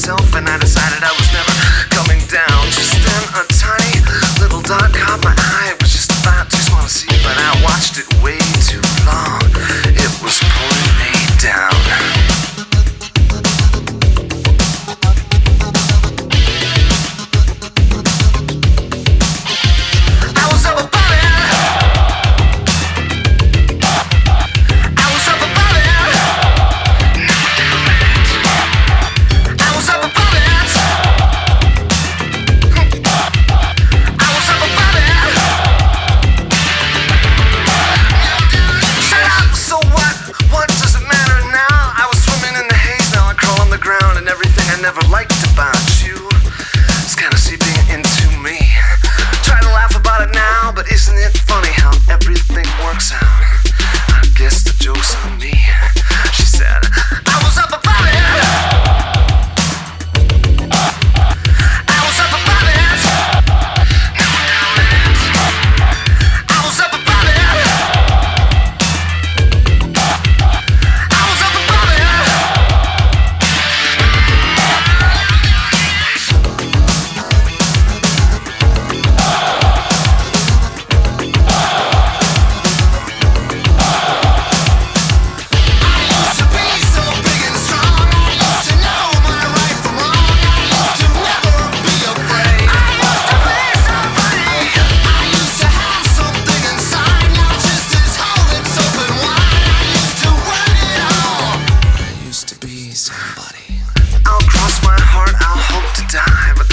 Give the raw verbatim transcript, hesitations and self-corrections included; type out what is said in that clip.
myself, and I decided I was never coming down. Just then a tiny little dot caught my eye. It was just about too small to see, but I watched it way too long. It was pulling me down. Never liked about you, it's kinda seeping into me. Try to laugh about it now, but isn't it funny how everything works out? I guess the joke's on me. She said, I was up above it. I was up above it. I was up above it. I was up above it. Somebody. I'll cross my heart, I'll hope to die, but